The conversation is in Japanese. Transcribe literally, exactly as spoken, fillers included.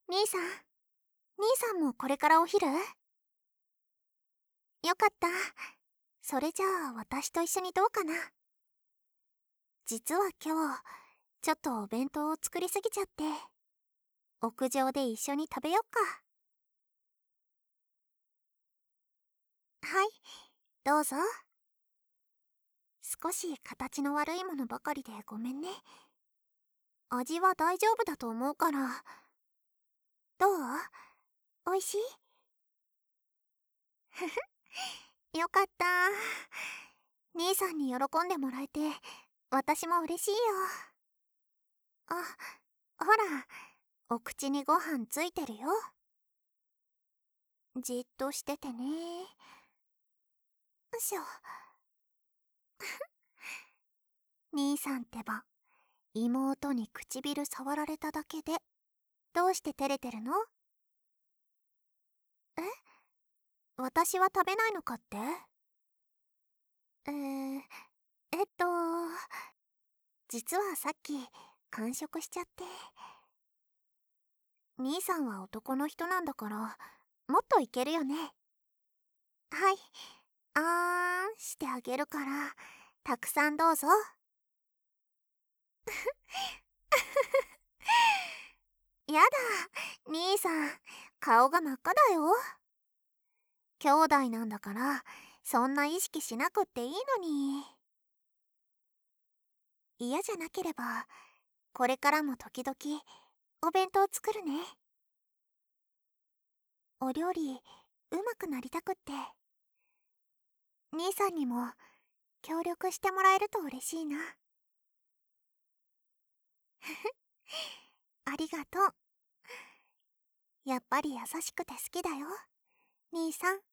兄さん、兄さんもこれからお昼？よかった。それじゃあ私と一緒にどうかな。実は今日、ちょっとお弁当を作りすぎちゃって、屋上で一緒に食べよっか。はい、どうぞ。少し形の悪いものばかりでごめんね。味は大丈夫だと思うから。どう？おいしい？ふふ、よかった。兄さんに喜んでもらえて、私も嬉しいよ。あ、ほら、お口にご飯ついてるよ。じっとしててね。よいしょ。兄さんってば、妹に唇触られただけで、どうして照れてるの？え？私は食べないのかって？えー、えっと、実はさっき、完食しちゃって。兄さんは男の人なんだから、もっといけるよね。はい、あーんしてあげるから、たくさんどうぞ。やだ、兄さん、顔が真っ赤だよ。兄弟なんだから、そんな意識しなくっていいのに。嫌じゃなければ、これからも時々、お弁当作るね。お料理、うまくなりたくって。兄さんにも、協力してもらえると嬉しいな。ふふ、ありがとう。やっぱり優しくて好きだよ、兄さん。